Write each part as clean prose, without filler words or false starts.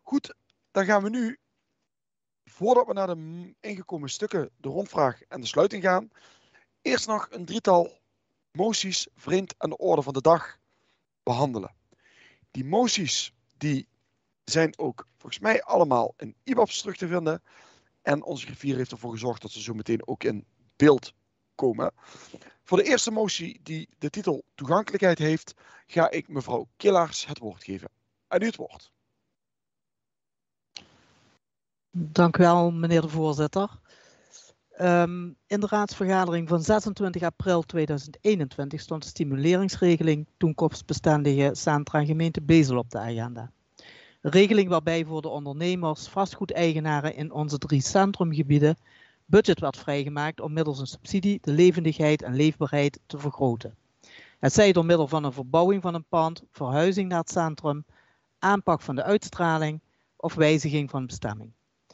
Goed, dan gaan we nu, voordat we naar de ingekomen stukken, de rondvraag en de sluiting gaan, eerst nog een drietal moties vreemd aan de orde van de dag behandelen. Die moties die zijn ook volgens mij allemaal in IBABS terug te vinden. En onze griffier heeft ervoor gezorgd dat ze zo meteen ook in beeld komen. Voor de eerste motie die de titel toegankelijkheid heeft, ga ik mevrouw Killaars het woord geven. Aan u het woord. Dank u wel, meneer de voorzitter. In de raadsvergadering van 26 april 2021 stond de stimuleringsregeling toekomstbestendige centra gemeente Bezel op de agenda. Een regeling waarbij voor de ondernemers, vastgoedeigenaren in onze 3 centrumgebieden budget werd vrijgemaakt om middels een subsidie de levendigheid en leefbaarheid te vergroten. Het zij door middel van een verbouwing van een pand, verhuizing naar het centrum, aanpak van de uitstraling of wijziging van bestemming.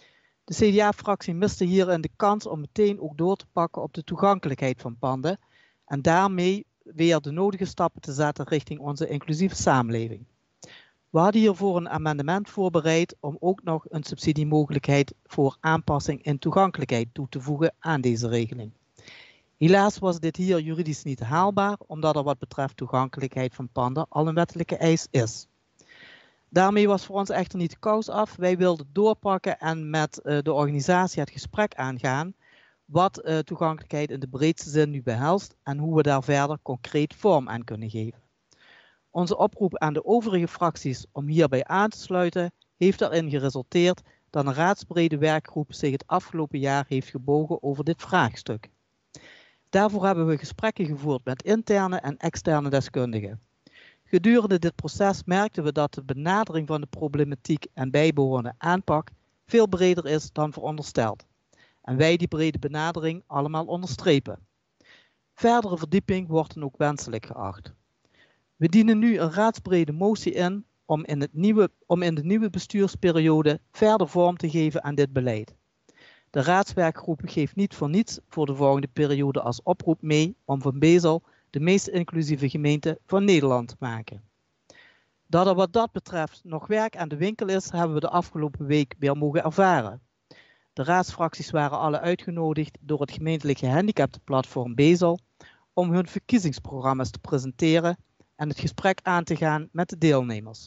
De CDA-fractie miste hierin de kans om meteen ook door te pakken op de toegankelijkheid van panden en daarmee weer de nodige stappen te zetten richting onze inclusieve samenleving. We hadden hiervoor een amendement voorbereid om ook nog een subsidiemogelijkheid voor aanpassing en toegankelijkheid toe te voegen aan deze regeling. Helaas was dit hier juridisch niet haalbaar, omdat er wat betreft toegankelijkheid van panden al een wettelijke eis is. Daarmee was voor ons echter niet de kous af. Wij wilden doorpakken en met de organisatie het gesprek aangaan wat toegankelijkheid in de breedste zin nu behelst en hoe we daar verder concreet vorm aan kunnen geven. Onze oproep aan de overige fracties om hierbij aan te sluiten heeft erin geresulteerd dat een raadsbrede werkgroep zich het afgelopen jaar heeft gebogen over dit vraagstuk. Daarvoor hebben we gesprekken gevoerd met interne en externe deskundigen. Gedurende dit proces merkten we dat de benadering van de problematiek en bijbehorende aanpak veel breder is dan verondersteld. En wij die brede benadering allemaal onderstrepen. Verdere verdieping wordt dan ook wenselijk geacht. We dienen nu een raadsbrede motie in om in de nieuwe bestuursperiode verder vorm te geven aan dit beleid. De raadswerkgroep geeft niet voor niets voor de volgende periode als oproep mee om Van Bezel de meest inclusieve gemeente van Nederland te maken. Dat er wat dat betreft nog werk aan de winkel is, hebben we de afgelopen week weer mogen ervaren. De raadsfracties waren alle uitgenodigd door het gemeentelijke handicaptenplatform Bezel om hun verkiezingsprogramma's te presenteren en het gesprek aan te gaan met de deelnemers.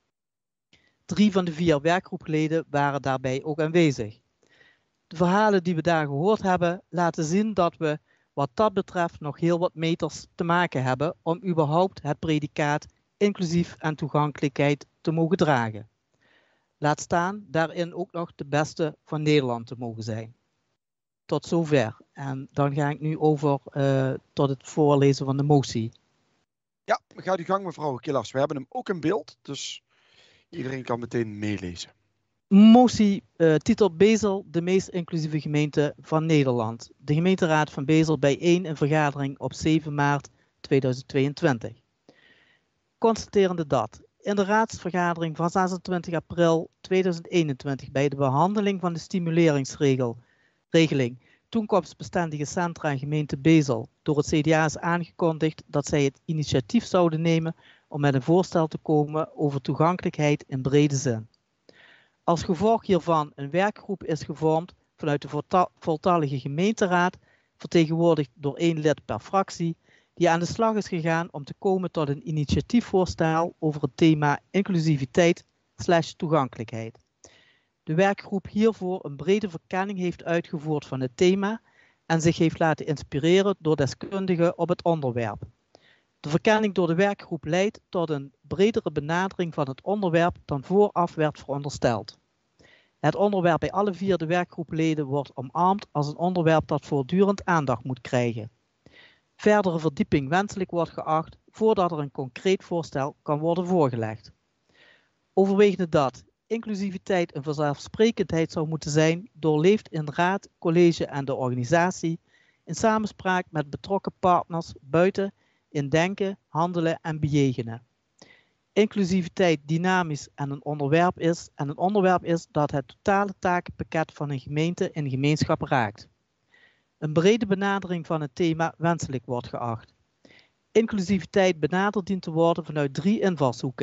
3 van de 4 werkgroepleden waren daarbij ook aanwezig. De verhalen die we daar gehoord hebben laten zien dat we wat dat betreft nog heel wat meters te maken hebben om überhaupt het predicaat inclusief en toegankelijkheid te mogen dragen. Laat staan daarin ook nog de beste van Nederland te mogen zijn. Tot zover. En dan ga ik nu over tot het voorlezen van de motie. Ja, ga uw gang mevrouw Killaars. We hebben hem ook in beeld, dus iedereen kan meteen meelezen. Motie titel Bezel, de meest inclusieve gemeente van Nederland. De gemeenteraad van Bezel bijeen in vergadering op 7 maart 2022. Constaterende dat in de raadsvergadering van 26 april 2021 bij de behandeling van de stimuleringsregeling toekomstbestendige centra en gemeente Bezel door het CDA is aangekondigd dat zij het initiatief zouden nemen om met een voorstel te komen over toegankelijkheid in brede zin. Als gevolg hiervan een werkgroep is gevormd vanuit de voltallige gemeenteraad, vertegenwoordigd door 1 lid per fractie, die aan de slag is gegaan om te komen tot een initiatiefvoorstel over het thema inclusiviteit/toegankelijkheid. De werkgroep hiervoor een brede verkenning heeft uitgevoerd van het thema en zich heeft laten inspireren door deskundigen op het onderwerp. De verkenning door de werkgroep leidt tot een bredere benadering van het onderwerp dan vooraf werd verondersteld. Het onderwerp bij alle 4 de werkgroepleden wordt omarmd als een onderwerp dat voortdurend aandacht moet krijgen. Verdere verdieping wenselijk wordt geacht voordat er een concreet voorstel kan worden voorgelegd. Overwegende dat inclusiviteit een vanzelfsprekendheid zou moeten zijn, doorleeft in raad, college en de organisatie in samenspraak met betrokken partners buiten in denken, handelen en bejegenen. Inclusiviteit dynamisch en een onderwerp is dat het totale takenpakket van een gemeente en gemeenschap raakt. Een brede benadering van het thema wenselijk wordt geacht. Inclusiviteit benaderd dient te worden vanuit 3 invalshoeken.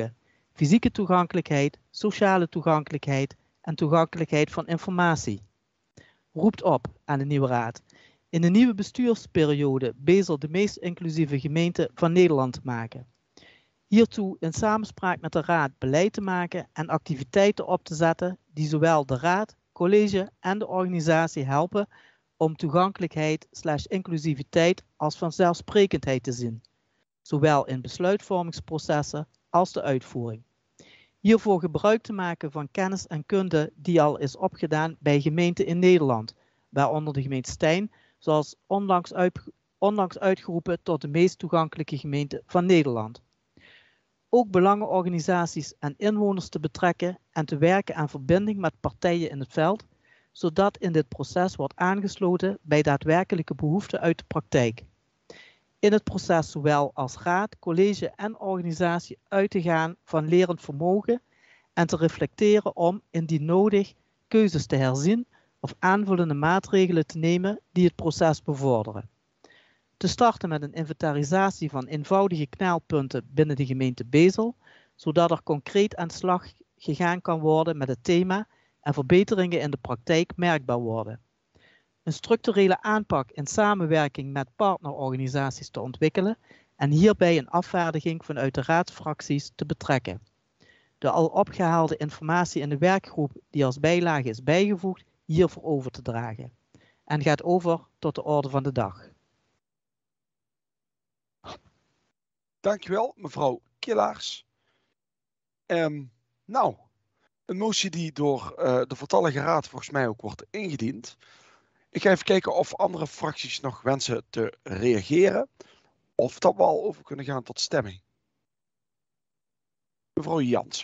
fysieke toegankelijkheid, sociale toegankelijkheid en toegankelijkheid van informatie. Roept op aan de nieuwe raad in de nieuwe bestuursperiode Bezel de meest inclusieve gemeente van Nederland te maken. Hiertoe in samenspraak met de raad beleid te maken en activiteiten op te zetten die zowel de raad, college en de organisatie helpen om toegankelijkheid/inclusiviteit als vanzelfsprekendheid te zien, zowel in besluitvormingsprocessen als de uitvoering. Hiervoor gebruik te maken van kennis en kunde die al is opgedaan bij gemeenten in Nederland, waaronder de gemeente Stein, zoals onlangs uitgeroepen tot de meest toegankelijke gemeente van Nederland. Ook belangenorganisaties en inwoners te betrekken en te werken aan verbinding met partijen in het veld, zodat in dit proces wordt aangesloten bij daadwerkelijke behoeften uit de praktijk. In het proces zowel als raad, college en organisatie uit te gaan van lerend vermogen en te reflecteren om, indien nodig, keuzes te herzien of aanvullende maatregelen te nemen die het proces bevorderen. Te starten met een inventarisatie van eenvoudige knelpunten binnen de gemeente Bezel, zodat er concreet aan de slag gegaan kan worden met het thema en verbeteringen in de praktijk merkbaar worden. Een structurele aanpak in samenwerking met partnerorganisaties te ontwikkelen en hierbij een afvaardiging vanuit de raadsfracties te betrekken. De al opgehaalde informatie in de werkgroep die als bijlage is bijgevoegd hiervoor over te dragen. En gaat over tot de orde van de dag. Dankjewel, mevrouw Killaars. Nou, een motie die door de voltallige raad volgens mij ook wordt ingediend. Ik ga even kijken of andere fracties nog wensen te reageren. Of dat we al over kunnen gaan tot stemming. Mevrouw Jansen.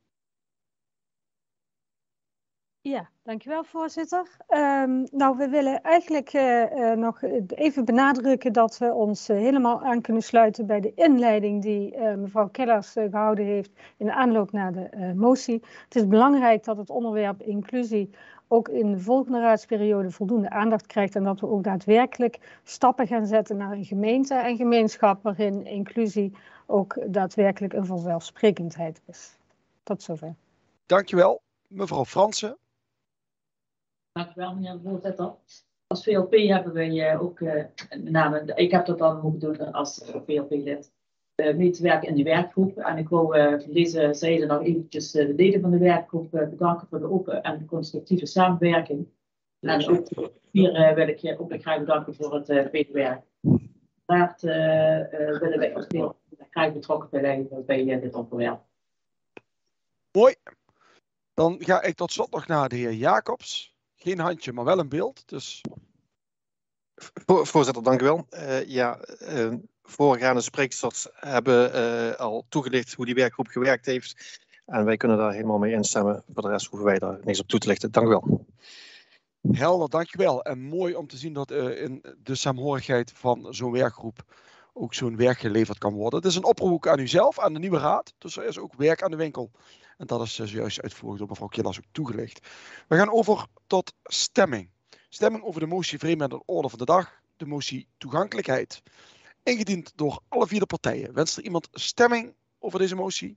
Ja, dankjewel voorzitter. Nou, we willen eigenlijk nog even benadrukken dat we ons helemaal aan kunnen sluiten bij de inleiding die mevrouw Killaars gehouden heeft in de aanloop naar de motie. Het is belangrijk dat het onderwerp inclusie ook in de volgende raadsperiode voldoende aandacht krijgt en dat we ook daadwerkelijk stappen gaan zetten naar een gemeente en gemeenschap waarin inclusie ook daadwerkelijk een vanzelfsprekendheid is. Tot zover. Dankjewel, mevrouw Fransen. Dank u wel, meneer de voorzitter. Als VLP hebben wij ook, met name, ik heb dat dan moeten doen als VLP-lid, mee te werken in die werkgroep. En ik wil van deze zijde nog eventjes de leden van de werkgroep bedanken voor de open en constructieve samenwerking. En ook hier wil ik je ook graag bedanken voor het vele werk. Uiteraard willen wij ook heel graag betrokken bij dit onderwerp. Mooi. Dan ga ik tot slot nog naar de heer Jacobs. Geen handje, maar wel een beeld. Dus... Voorzitter, dank u wel. Voorgaande sprekers hebben al toegelicht hoe die werkgroep gewerkt heeft. En wij kunnen daar helemaal mee instemmen. Voor de rest hoeven wij daar niks op toe te lichten. Dank u wel. Helder, dankjewel. En mooi om te zien dat in de saamhorigheid van zo'n werkgroep ook zo'n werk geleverd kan worden. Het is een oproep aan uzelf, aan de nieuwe raad. Dus er is ook werk aan de winkel. En dat is zojuist uitvoerig door mevrouw Killaars ook toegelicht. We gaan over tot stemming. Stemming over de motie vreemd met de orde van de dag. De motie toegankelijkheid. Ingediend door alle 4 partijen. Wenst er iemand stemming over deze motie?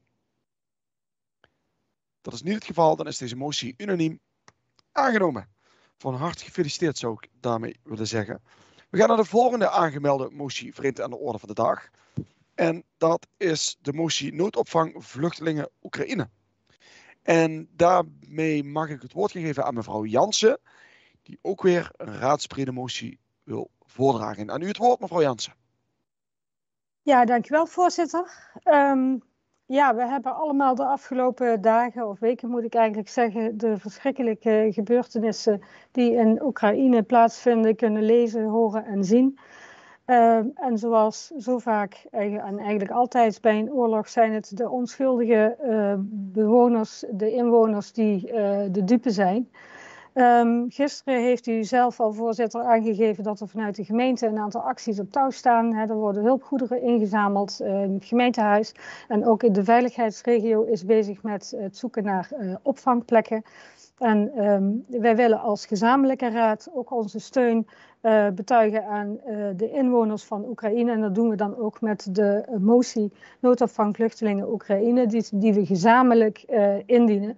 Dat is niet het geval. Dan is deze motie unaniem aangenomen. Van harte gefeliciteerd zou ik daarmee willen zeggen. We gaan naar de volgende aangemelde motie vreemd aan de orde van de dag. En dat is de motie noodopvang vluchtelingen Oekraïne. En daarmee mag ik het woord geven aan mevrouw Jansen, die ook weer een raadsbrede motie wil voordragen. En aan u het woord, mevrouw Jansen. Ja, dankjewel voorzitter. Ja, we hebben allemaal de afgelopen dagen of weken moet ik eigenlijk zeggen, de verschrikkelijke gebeurtenissen die in Oekraïne plaatsvinden kunnen lezen, horen en zien. En zoals zo vaak en eigenlijk altijd bij een oorlog zijn het de onschuldige bewoners, de inwoners die de dupe zijn. Gisteren heeft u zelf al voorzitter aangegeven dat er vanuit de gemeente een aantal acties op touw staan. Er worden hulpgoederen ingezameld, het gemeentehuis en ook in de veiligheidsregio is bezig met het zoeken naar opvangplekken. En wij willen als gezamenlijke raad ook onze steun betuigen aan de inwoners van Oekraïne. En dat doen we dan ook met de motie noodopvang vluchtelingen Oekraïne, die we gezamenlijk indienen.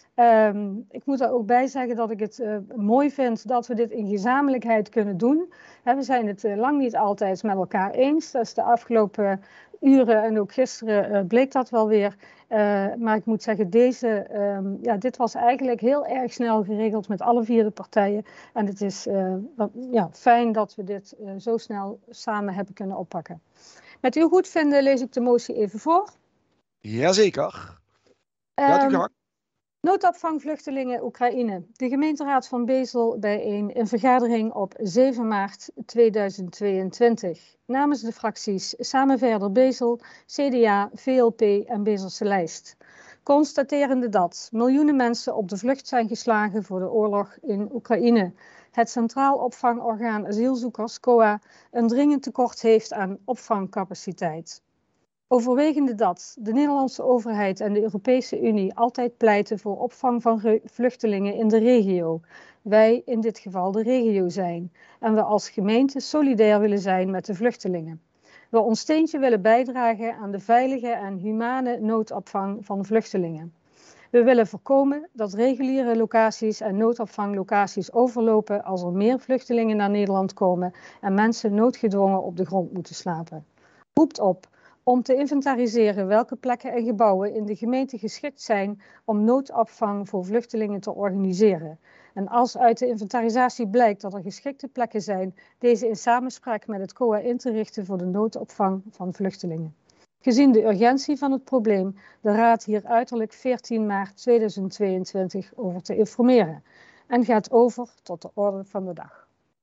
Ik moet daar ook bij zeggen dat ik het mooi vind dat we dit in gezamenlijkheid kunnen doen. We zijn het lang niet altijd met elkaar eens. Dat is de afgelopen uren en ook gisteren bleek dat wel weer. Maar ik moet zeggen, dit was eigenlijk heel erg snel geregeld met alle 4 partijen. En het is fijn dat we dit zo snel samen hebben kunnen oppakken. Met uw goedvinden lees ik de motie even voor. Jazeker. Gaat u gang. Noodopvang vluchtelingen Oekraïne. De gemeenteraad van Bezel bijeen in vergadering op 7 maart 2022. Namens de fracties Samen Verder Bezel, CDA, VLP en Bezelse Lijst. Constaterende dat miljoenen mensen op de vlucht zijn geslagen voor de oorlog in Oekraïne. Het Centraal Opvangorgaan Asielzoekers, COA, een dringend tekort heeft aan opvangcapaciteit. Overwegende dat de Nederlandse overheid en de Europese Unie altijd pleiten voor opvang van vluchtelingen in de regio. Wij in dit geval de regio zijn. En we als gemeente solidair willen zijn met de vluchtelingen. We ons steentje willen bijdragen aan de veilige en humane noodopvang van vluchtelingen. We willen voorkomen dat reguliere locaties en noodopvanglocaties overlopen als er meer vluchtelingen naar Nederland komen en mensen noodgedwongen op de grond moeten slapen. Roept op om te inventariseren welke plekken en gebouwen in de gemeente geschikt zijn om noodopvang voor vluchtelingen te organiseren. En als uit de inventarisatie blijkt dat er geschikte plekken zijn, deze in samenspraak met het COA in te richten voor de noodopvang van vluchtelingen. Gezien de urgentie van het probleem, de Raad hier uiterlijk 14 maart 2022 over te informeren. En gaat over tot de orde van de dag.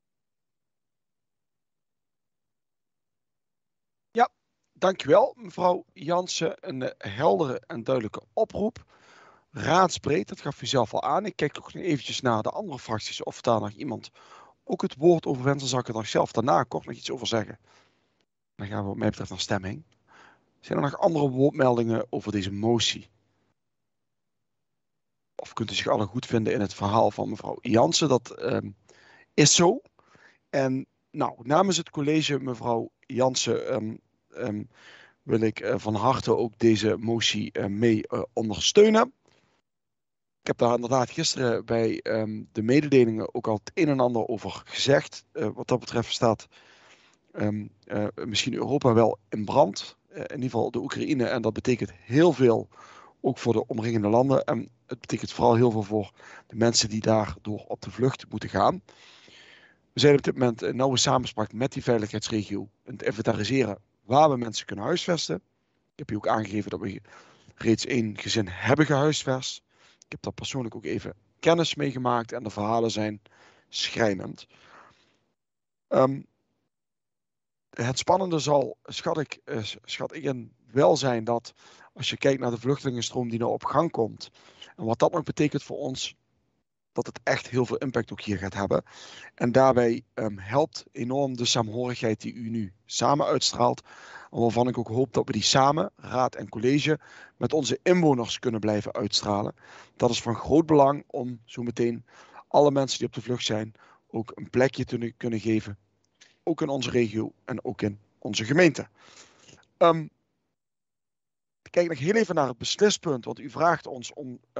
Dankjewel, mevrouw Jansen. Een heldere en duidelijke oproep. Raadsbreed, dat gaf u zelf al aan. Ik kijk toch nog eventjes naar de andere fracties of daar nog iemand ook het woord over wensen. Zal ik er nog zelf daarna kort nog iets over zeggen. Dan gaan we wat mij betreft naar stemming. Zijn er nog andere woordmeldingen over deze motie? Of kunt u zich alle goed vinden in het verhaal van mevrouw Jansen? Dat is zo. En nou, namens het college, mevrouw Jansen, wil ik van harte ook deze motie mee ondersteunen. Ik heb daar inderdaad gisteren bij de mededelingen ook al het een en ander over gezegd. Wat dat betreft staat misschien Europa wel in brand. In ieder geval de Oekraïne. En dat betekent heel veel ook voor de omringende landen. En het betekent vooral heel veel voor de mensen die daardoor op de vlucht moeten gaan. We zijn op dit moment in nauwe samenspraak met die veiligheidsregio en te inventariseren waar we mensen kunnen huisvesten. Ik heb hier ook aangegeven dat we reeds 1 gezin hebben gehuisvest. Ik heb daar persoonlijk ook even kennis mee gemaakt en de verhalen zijn schrijnend. Het spannende zal, schat ik in, wel zijn dat als je kijkt naar de vluchtelingenstroom die nou op gang komt en wat dat nog betekent voor ons, dat het echt heel veel impact ook hier gaat hebben. En daarbij helpt enorm de saamhorigheid die u nu samen uitstraalt. En waarvan ik ook hoop dat we die samen, raad en college, met onze inwoners kunnen blijven uitstralen. Dat is van groot belang om zo meteen alle mensen die op de vlucht zijn ook een plekje te kunnen geven. Ook in onze regio en ook in onze gemeente. Ik kijk nog heel even naar het beslispunt, want u vraagt ons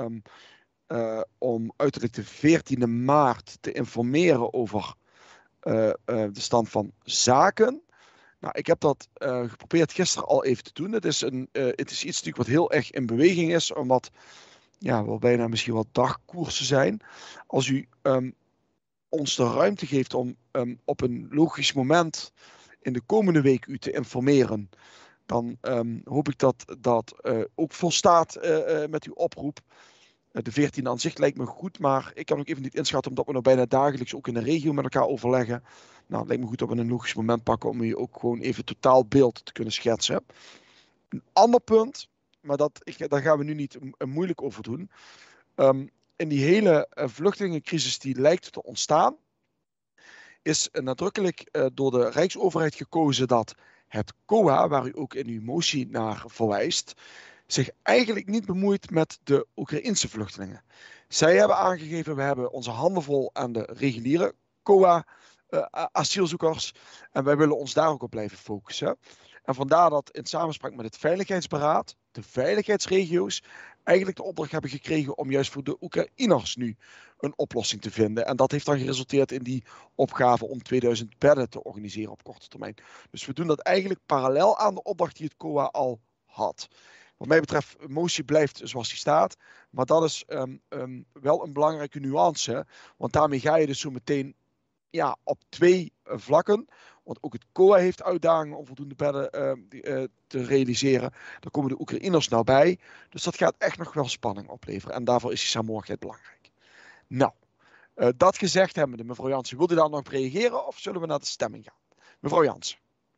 om uiterlijk de 14e maart te informeren over de stand van zaken. Nou, ik heb dat geprobeerd gisteren al even te doen. Het is iets natuurlijk wat heel erg in beweging is, omdat wel bijna misschien wel dagkoersen zijn. Als u ons de ruimte geeft om op een logisch moment in de komende week u te informeren, dan hoop ik dat ook volstaat met uw oproep. De 14e aan zich lijkt me goed, maar ik kan ook even niet inschatten omdat we nou bijna dagelijks ook in de regio met elkaar overleggen. Nou, het lijkt me goed dat we een logisch moment pakken om je ook gewoon even totaal beeld te kunnen schetsen. Een ander punt, maar daar gaan we nu niet moeilijk over doen. In die hele vluchtelingencrisis die lijkt te ontstaan, is nadrukkelijk door de Rijksoverheid gekozen dat het COA, waar u ook in uw motie naar verwijst, zich eigenlijk niet bemoeit met de Oekraïense vluchtelingen. Zij hebben aangegeven, we hebben onze handen vol aan de reguliere COA-asielzoekers en wij willen ons daar ook op blijven focussen. En vandaar dat in samenspraak met het Veiligheidsberaad, de veiligheidsregio's, eigenlijk de opdracht hebben gekregen om juist voor de Oekraïners nu een oplossing te vinden. En dat heeft dan geresulteerd in die opgave om 2000 bedden te organiseren op korte termijn. Dus we doen dat eigenlijk parallel aan de opdracht die het COA al had. Wat mij betreft, de motie blijft zoals die staat. Maar dat is wel een belangrijke nuance. Want daarmee ga je dus zo meteen op 2 vlakken. Want ook het COA heeft uitdagingen om voldoende bedden te realiseren. Daar komen de Oekraïners nou bij. Dus dat gaat echt nog wel spanning opleveren. En daarvoor is die saamhorigheid belangrijk. Nou, dat gezegd hebbende, mevrouw Jansen, wilt u daar nog op reageren of zullen we naar de stemming gaan? Mevrouw Jansen.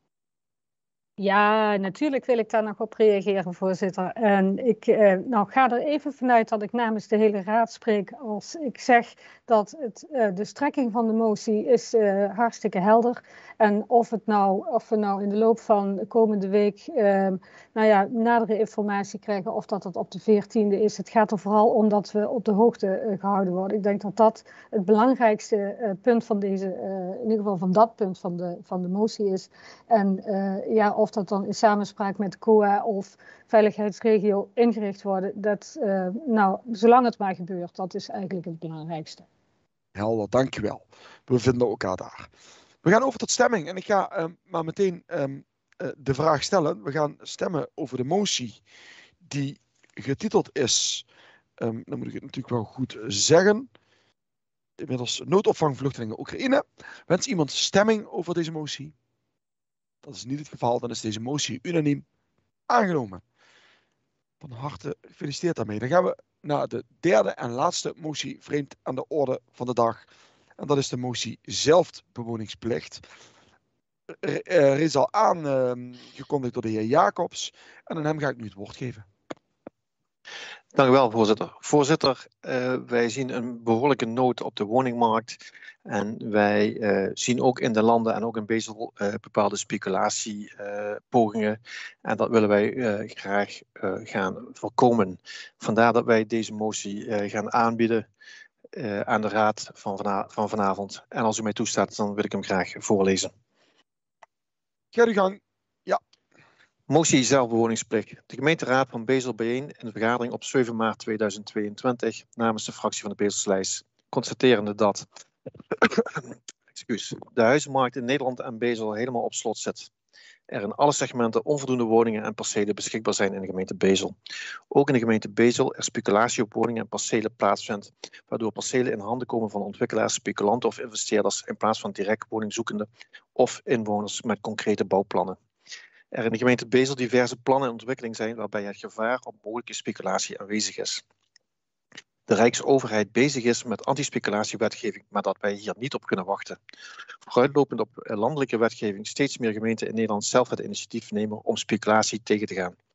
Ja, natuurlijk wil ik daar nog op reageren, voorzitter. En ik ga er even vanuit dat ik namens de hele raad spreek als ik zeg dat de strekking van de motie is hartstikke helder. En of we nou in de loop van de komende week nadere informatie krijgen of dat het op de 14e is. Het gaat er vooral om dat we op de hoogte gehouden worden. Ik denk dat dat het belangrijkste punt van deze, in ieder geval van dat punt van de motie is. En of dat dan in samenspraak met COA of veiligheidsregio ingericht worden, zolang het maar gebeurt, dat is eigenlijk het belangrijkste. Helder, dankjewel. We vinden elkaar daar. We gaan over tot stemming en ik ga maar meteen de vraag stellen. We gaan stemmen over de motie die getiteld is, dan moet ik het natuurlijk wel goed zeggen, inmiddels noodopvang vluchtelingen Oekraïne. Wenst iemand stemming over deze motie? Dat is niet het geval, dan is deze motie unaniem aangenomen. Van harte gefeliciteerd daarmee. Dan gaan we naar de derde en laatste motie vreemd aan de orde van de dag. En dat is de motie zelfbewoningsplicht. Er is al aangekondigd door de heer Jacobs. En aan hem ga ik nu het woord geven. Dank u wel, voorzitter. Voorzitter, wij zien een behoorlijke nood op de woningmarkt. En wij zien ook in de landen en ook in Bezel bepaalde speculatiepogingen. En dat willen wij graag gaan voorkomen. Vandaar dat wij deze motie gaan aanbieden aan de raad van vanavond. En als u mij toestaat, dan wil ik hem graag voorlezen. Ga uw gang. Ja. Motie zelfbewoningsplicht. De gemeenteraad van Bezel bijeen in de vergadering op 7 maart 2022 namens de fractie van de Bezelslijst, constaterende dat de huizenmarkt in Nederland en Bezel helemaal op slot zit. Er in alle segmenten onvoldoende woningen en percelen beschikbaar zijn in de gemeente Bezel. Ook in de gemeente Bezel er speculatie op woningen en percelen plaatsvindt, waardoor percelen in handen komen van ontwikkelaars, speculanten of investeerders in plaats van direct woningzoekenden of inwoners met concrete bouwplannen. Er in de gemeente Bezel diverse plannen in ontwikkeling zijn waarbij het gevaar op mogelijke speculatie aanwezig is. De Rijksoverheid bezig is met anti-speculatiewetgeving, maar dat wij hier niet op kunnen wachten. Vooruitlopend op landelijke wetgeving steeds meer gemeenten in Nederland zelf het initiatief nemen om speculatie tegen te gaan.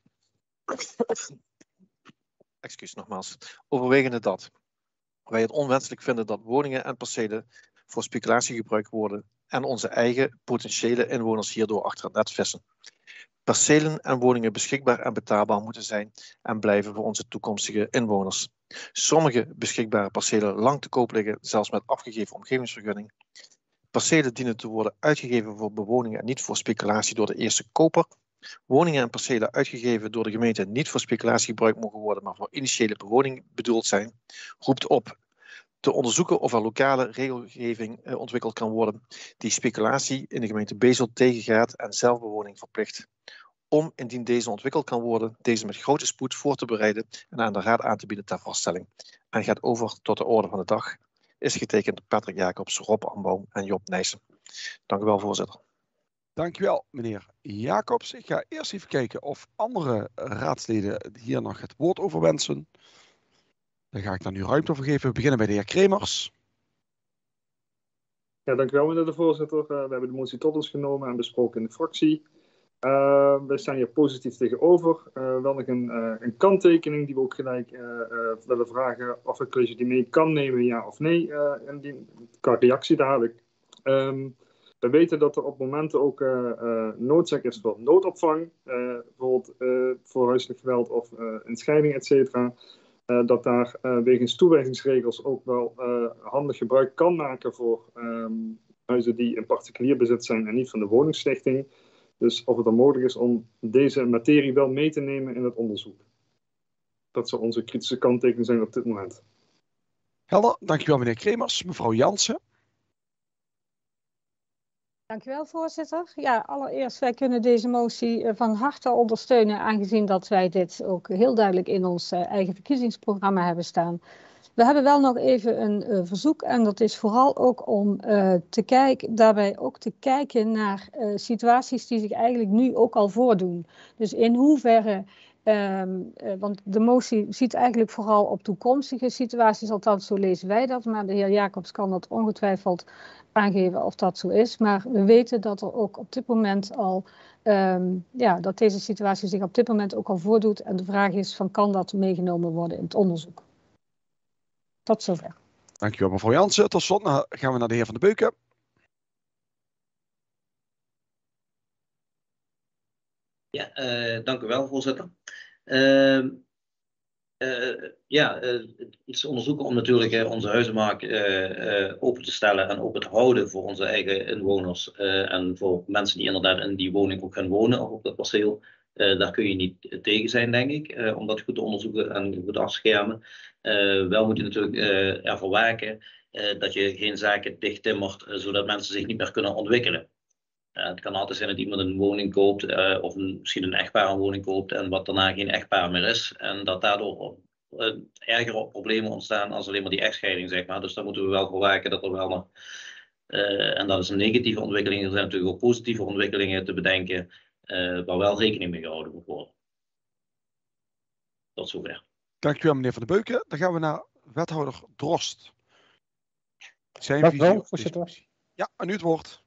Excuus nogmaals. Overwegende dat wij het onwenselijk vinden dat woningen en percelen voor speculatie gebruikt worden en onze eigen potentiële inwoners hierdoor achter het net vissen. Percelen en woningen beschikbaar en betaalbaar moeten zijn en blijven voor onze toekomstige inwoners. Sommige beschikbare percelen lang te koop liggen, zelfs met afgegeven omgevingsvergunning. Percelen dienen te worden uitgegeven voor bewoning en niet voor speculatie door de eerste koper. Woningen en percelen uitgegeven door de gemeente niet voor speculatie gebruikt mogen worden, maar voor initiële bewoning bedoeld zijn. Roept op te onderzoeken of er lokale regelgeving ontwikkeld kan worden die speculatie in de gemeente Bezel tegengaat en zelfbewoning verplicht. Om, indien deze ontwikkeld kan worden, deze met grote spoed voor te bereiden en aan de raad aan te bieden ter vaststelling. En gaat over tot de orde van de dag. Is getekend Patrick Jacobs, Rob Amboom en Job Nijssen. Dank u wel, voorzitter. Dank u wel, meneer Jacobs. Ik ga eerst even kijken of andere raadsleden hier nog het woord over wensen. Daar ga ik dan nu ruimte voor geven. We beginnen bij de heer Kremers. Ja, dank u wel, meneer de voorzitter. We hebben de motie tot ons genomen en besproken in de fractie. Wij staan hier positief tegenover. Wel nog een kanttekening die we ook gelijk willen vragen of het college die mee kan nemen, ja of nee. Qua reactie dadelijk. We weten dat er op momenten ook noodzaak is voor noodopvang, bijvoorbeeld voor huiselijk geweld of een scheiding, et cetera. Dat daar wegens toewijzingsregels ook wel handig gebruik kan maken voor huizen die in particulier bezit zijn en niet van de woningstichting. Dus of het dan mogelijk is om deze materie wel mee te nemen in het onderzoek. Dat zou onze kritische kanttekening zijn op dit moment. Helder, dankjewel meneer Kremers. Mevrouw Jansen. Dankjewel, voorzitter. Ja, allereerst, wij kunnen deze motie van harte ondersteunen, aangezien dat wij dit ook heel duidelijk in ons eigen verkiezingsprogramma hebben staan. We hebben wel nog even een verzoek en dat is vooral ook om daarbij ook te kijken naar situaties die zich eigenlijk nu ook al voordoen. Dus in hoeverre, want de motie ziet eigenlijk vooral op toekomstige situaties, althans zo lezen wij dat, maar de heer Jacobs kan dat ongetwijfeld aangeven of dat zo is. Maar we weten dat er ook op dit moment al, dat deze situatie zich op dit moment ook al voordoet en de vraag is van kan dat meegenomen worden in het onderzoek. Tot zover. Dankjewel mevrouw Jansen. Tot slot gaan we naar de heer Van de Beuken. Ja, dank u wel, voorzitter. Het is onderzoeken om natuurlijk onze huizenmarkt open te stellen en open te houden voor onze eigen inwoners en voor mensen die inderdaad in die woning ook gaan wonen of op dat perceel. Daar kun je niet tegen zijn, denk ik, om dat goed te onderzoeken en goed af te schermen. Wel moet je natuurlijk ervoor waken dat je geen zaken dichttimmert, zodat mensen zich niet meer kunnen ontwikkelen. Het kan altijd zijn dat iemand een woning koopt of misschien een echtpaar een woning koopt en wat daarna geen echtpaar meer is. En dat daardoor ergere problemen ontstaan als alleen maar die echtscheiding, zeg maar. Dus daar moeten we wel voor waken dat er wel nog, en dat is een negatieve ontwikkeling, er zijn natuurlijk ook positieve ontwikkelingen te bedenken, waar wel rekening mee gehouden moet worden. Tot zover. Dankjewel meneer Van de Beuken. Dan gaan we naar wethouder Drost. Dank u wel, voorzitter. Ja, aan u het woord.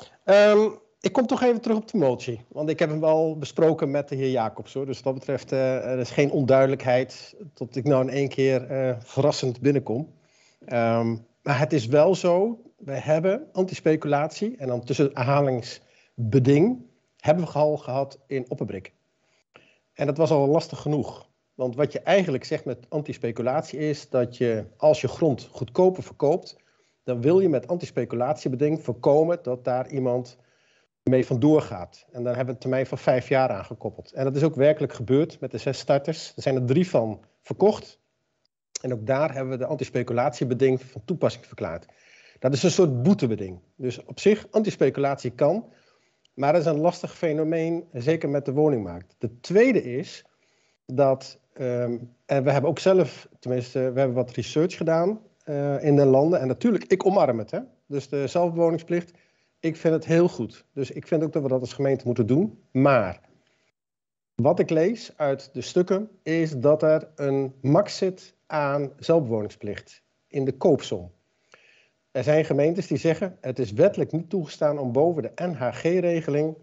Ik kom toch even terug op de motie, want ik heb hem al besproken met de heer Jacobs. Hoor. Dus wat dat betreft, er is geen onduidelijkheid tot ik nou in één keer verrassend binnenkom. Maar het is wel zo, we hebben antispeculatie en dan tussen aanhalingsbeding hebben we al gehad in Opperbrik. En dat was al lastig genoeg. Want wat je eigenlijk zegt met antispeculatie is dat je, als je grond goedkoper verkoopt, dan wil je met antispeculatiebeding voorkomen dat daar iemand mee vandoor gaat. En daar hebben we een termijn van 5 jaar aan gekoppeld. En dat is ook werkelijk gebeurd met de 6 starters. Er zijn er 3 van verkocht. En ook daar hebben we de antispeculatiebeding van toepassing verklaard. Dat is een soort boetebeding. Dus op zich, antispeculatie kan, maar dat is een lastig fenomeen, zeker met de woningmarkt. De tweede is dat, en we hebben ook zelf, tenminste, we hebben wat research gedaan in de landen. En natuurlijk, ik omarm het. Hè? Dus de zelfbewoningsplicht, ik vind het heel goed. Dus ik vind ook dat we dat als gemeente moeten doen. Maar wat ik lees uit de stukken is dat er een max zit aan zelfbewoningsplicht in de koopsom. Er zijn gemeentes die zeggen het is wettelijk niet toegestaan om boven de NHG-regeling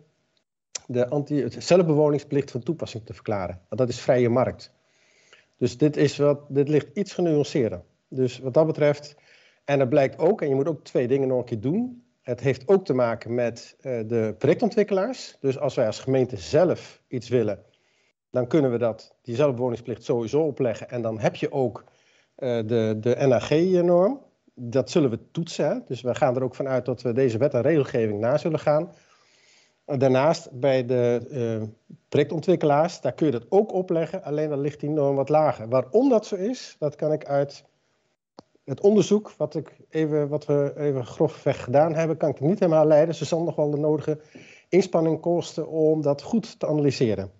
de zelfbewoningsplicht van toepassing te verklaren. Want dat is vrije markt. Dus dit ligt iets genuanceerder. Dus wat dat betreft, en dat blijkt ook, en je moet ook 2 dingen nog een keer doen. Het heeft ook te maken met de projectontwikkelaars. Dus als wij als gemeente zelf iets willen, dan kunnen we die zelfbewoningsplicht sowieso opleggen. En dan heb je ook de NHG-norm. Dat zullen we toetsen. Hè? Dus we gaan er ook vanuit dat we deze wet en regelgeving na zullen gaan. Daarnaast bij de projectontwikkelaars, daar kun je dat ook opleggen. Alleen dan ligt die norm wat lager. Waarom dat zo is, dat kan ik uit het onderzoek wat we even grofweg gedaan hebben, kan ik niet helemaal leiden. Dus er zal nog wel de nodige inspanning kosten om dat goed te analyseren.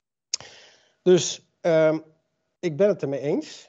Dus ik ben het ermee eens.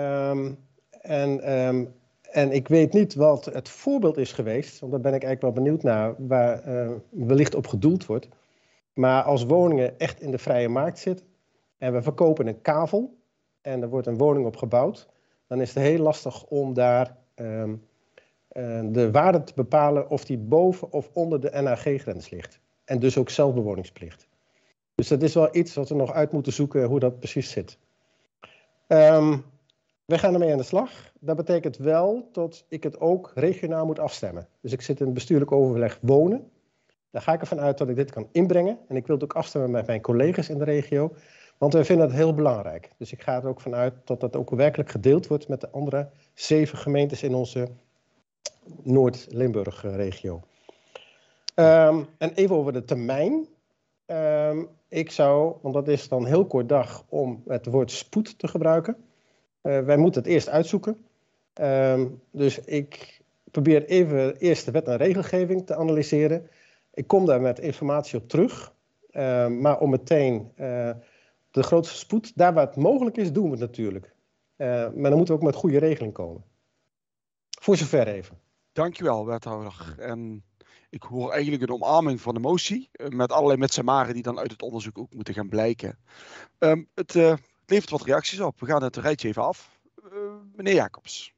En ik weet niet wat het voorbeeld is geweest, want daar ben ik eigenlijk wel benieuwd naar, waar wellicht op gedoeld wordt. Maar als woningen echt in de vrije markt zitten en we verkopen een kavel en er wordt een woning op gebouwd, dan is het heel lastig om daar de waarde te bepalen of die boven of onder de NHG-grens ligt. En dus ook zelfbewoningsplicht. Dus dat is wel iets wat we nog uit moeten zoeken hoe dat precies zit. We gaan ermee aan de slag. Dat betekent wel dat ik het ook regionaal moet afstemmen. Dus ik zit in het bestuurlijk overleg wonen. Daar ga ik ervan uit dat ik dit kan inbrengen. En ik wil het ook afstemmen met mijn collega's in de regio. Want wij vinden het heel belangrijk. Dus ik ga er ook vanuit dat dat ook werkelijk gedeeld wordt met de andere 7 gemeentes in onze Noord-Limburg-regio. En even over de termijn. Ik zou, want dat is dan heel kort dag om het woord spoed te gebruiken. Wij moeten het eerst uitzoeken. Dus ik probeer even eerst de wet en regelgeving te analyseren. Ik kom daar met informatie op terug. Maar om meteen de grootste spoed, daar waar het mogelijk is, doen we het natuurlijk. Maar dan moeten we ook met goede regeling komen. Voor zover even. Dankjewel, wethouder. En ik hoor eigenlijk een omarming van de motie, met allerlei metsamaren die dan uit het onderzoek ook moeten gaan blijken. Het levert wat reacties op. We gaan het rijtje even af. Meneer Jacobs.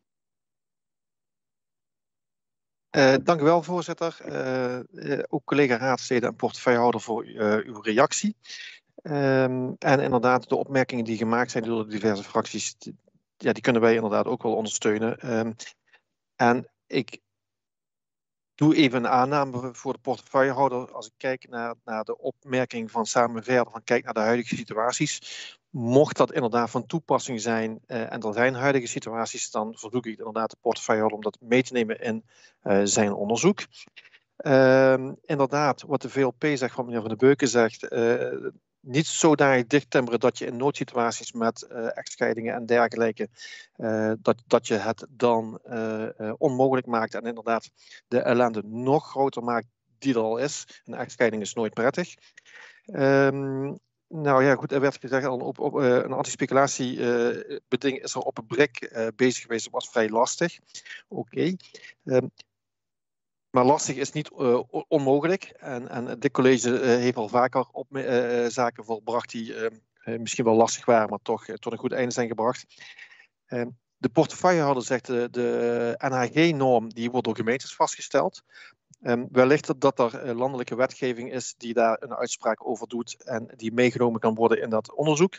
Dank u wel, voorzitter. Ook collega raadsleden en portefeuillehouder voor uw reactie. En inderdaad, de opmerkingen die gemaakt zijn door de diverse fracties, die kunnen wij inderdaad ook wel ondersteunen. En ik doe even een aanname voor de portefeuillehouder. Als ik kijk naar de opmerking van Samen Verder, van kijk naar de huidige situaties. Mocht dat inderdaad van toepassing zijn en er zijn huidige situaties, dan verzoek ik inderdaad de portefeuillehouder om dat mee te nemen in zijn onderzoek. Inderdaad, wat de VLP zegt, wat meneer Van den Beuken zegt, niet zodanig dichttimmeren dat je in noodsituaties met echtscheidingen en dergelijke, dat je het dan onmogelijk maakt en inderdaad de ellende nog groter maakt die er al is. Een echtscheiding is nooit prettig. Nou ja, goed, er werd gezegd al op een antispeculatiebeding is er op een BRIC bezig geweest. Dat was vrij lastig. Oké. Maar lastig is niet onmogelijk. En dit college heeft al vaker zaken volbracht die misschien wel lastig waren, maar toch tot een goed einde zijn gebracht. De portefeuillehouder zegt de NHG-norm die wordt door gemeentes vastgesteld. Wellicht dat er landelijke wetgeving is die daar een uitspraak over doet en die meegenomen kan worden in dat onderzoek.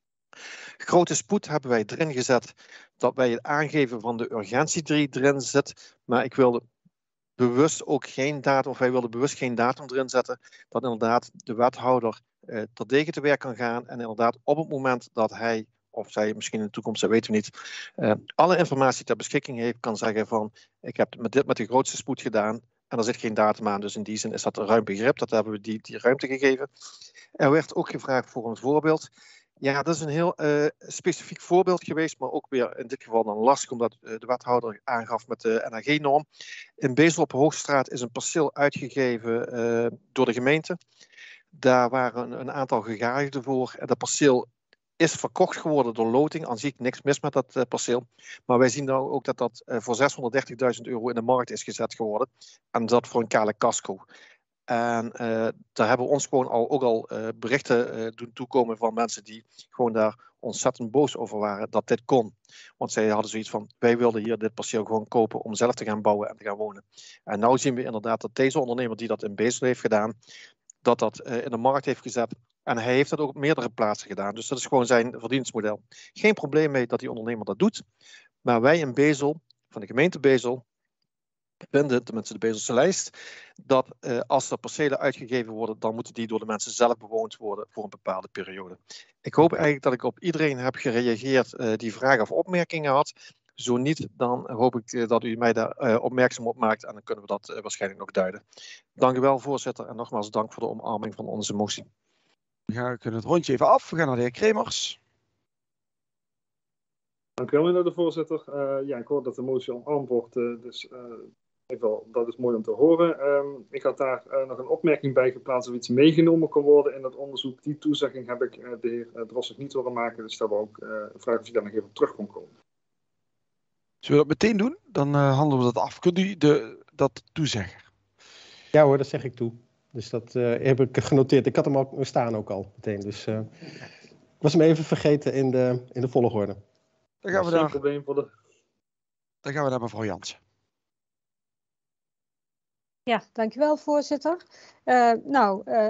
Grote spoed hebben wij erin gezet dat wij het aangeven van de urgentie erin zit, maar ik wilde bewust ook geen datum, of wij wilden bewust geen datum erin zetten, dat inderdaad de wethouder terdege te werk kan gaan en inderdaad op het moment dat hij of zij misschien in de toekomst, dat weten we niet, alle informatie ter beschikking heeft, kan zeggen van ik heb dit met de grootste spoed gedaan en er zit geen datum aan, dus in die zin is dat een ruim begrip, dat hebben we die ruimte gegeven. Er werd ook gevraagd voor een voorbeeld. Ja, dat is een heel specifiek voorbeeld geweest, maar ook weer in dit geval dan lastig, omdat de wethouder aangaf met de NHG-norm. In Bezel op Hoogstraat is een perceel uitgegeven door de gemeente. Daar waren een aantal gegadigden voor. En dat perceel is verkocht geworden door loting. Aan zich niks mis met dat perceel. Maar wij zien nou ook dat dat voor €630.000 in de markt is gezet geworden. En dat voor een kale casco. En daar hebben we ons gewoon ook al berichten doen toekomen van mensen die gewoon daar ontzettend boos over waren dat dit kon. Want zij hadden zoiets van, wij wilden hier dit perceel gewoon kopen om zelf te gaan bouwen en te gaan wonen. En nu zien we inderdaad dat deze ondernemer die dat in Bezel heeft gedaan, dat in de markt heeft gezet. En hij heeft dat ook op meerdere plaatsen gedaan. Dus dat is gewoon zijn verdienstmodel. Geen probleem mee dat die ondernemer dat doet. Maar wij in Bezel, van de gemeente Bezel, vinden, tenminste de Bezelse lijst, dat als er percelen uitgegeven worden, dan moeten die door de mensen zelf bewoond worden voor een bepaalde periode. Ik hoop eigenlijk dat ik op iedereen heb gereageerd die vragen of opmerkingen had. Zo niet, dan hoop ik dat u mij daar opmerkzaam op maakt en dan kunnen we dat waarschijnlijk nog duiden. Dank u wel, voorzitter, en nogmaals dank voor de omarming van onze motie. We kunnen het rondje even af. We gaan naar de heer Kremers. Dank u wel, meneer de voorzitter. Ja, ik hoor dat de motie omarmd wordt, dus dat is mooi om te horen. Ik had daar nog een opmerking bij geplaatst of iets meegenomen kon worden in dat onderzoek. Die toezegging heb ik de heer Drossig niet horen maken, dus daar wil ik vragen of hij daar nog even op terug kon komen. Zullen we dat meteen doen? Dan handelen we dat af. Kunt u dat toezeggen? Ja hoor, dat zeg ik toe. Dus dat heb ik genoteerd. Ik had hem ook staan ook al meteen. Dus ik was hem even vergeten in de volgorde. Dan gaan we Geen probleem voor Dan gaan we naar mevrouw Jansen. Ja, dankjewel voorzitter.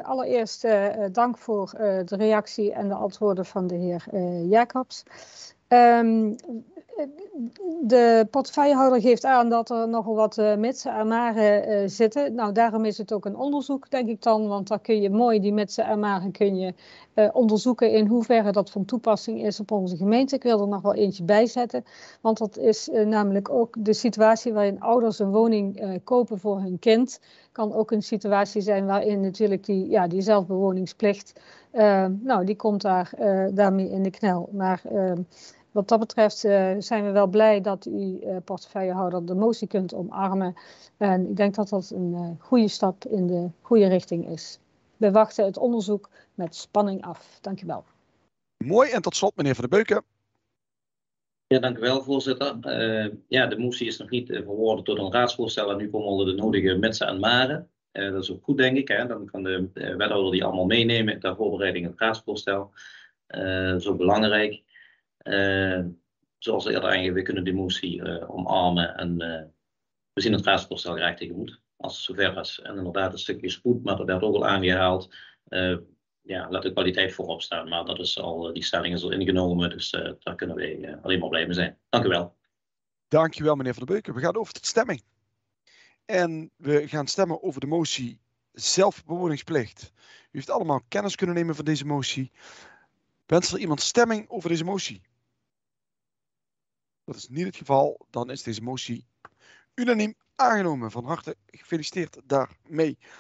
Allereerst dank voor de reactie en de antwoorden van de heer Jacobs. De portefeuillehouder geeft aan dat er nogal wat mitsen en maren zitten. Nou, daarom is het ook een onderzoek, denk ik dan. Want dan kun je mooi die mitsen en maren kun je onderzoeken in hoeverre dat van toepassing is op onze gemeente. Ik wil er nog wel eentje bij zetten. Want dat is namelijk ook de situatie waarin ouders een woning kopen voor hun kind. Kan ook een situatie zijn waarin natuurlijk die zelfbewoningsplicht, die komt daarmee in de knel. Maar wat dat betreft zijn we wel blij dat u, portefeuillehouder, de motie kunt omarmen. En ik denk dat dat een goede stap in de goede richting is. We wachten het onderzoek met spanning af. Dank u wel. Mooi. En tot slot, meneer Van der Beuken. Ja, dank u wel, voorzitter. De motie is nog niet verwoorden tot een raadsvoorstel en nu komen al de nodige mitsen en maren. Dat is ook goed, denk ik. Hè? Dan kan de wethouder die allemaal meenemen ter voorbereiding het raadsvoorstel. Dat is ook belangrijk. Zoals eerder aangegeven, we kunnen die motie omarmen en we zien het raadsvoorstel graag tegemoet. Als het zover is. En inderdaad een stukje spoed, maar dat werd ook al aangehaald. Laat de kwaliteit voorop staan. Maar dat is al, die stelling is al ingenomen, dus daar kunnen we alleen maar blij mee zijn. Dank u wel. Dank je wel, meneer Van der Beuken. We gaan over tot stemming. En we gaan stemmen over de motie zelfbewoningsplicht. U heeft allemaal kennis kunnen nemen van deze motie. Wenst er iemand stemming over deze motie? Dat is niet het geval. Dan is deze motie unaniem aangenomen. Van harte gefeliciteerd daarmee.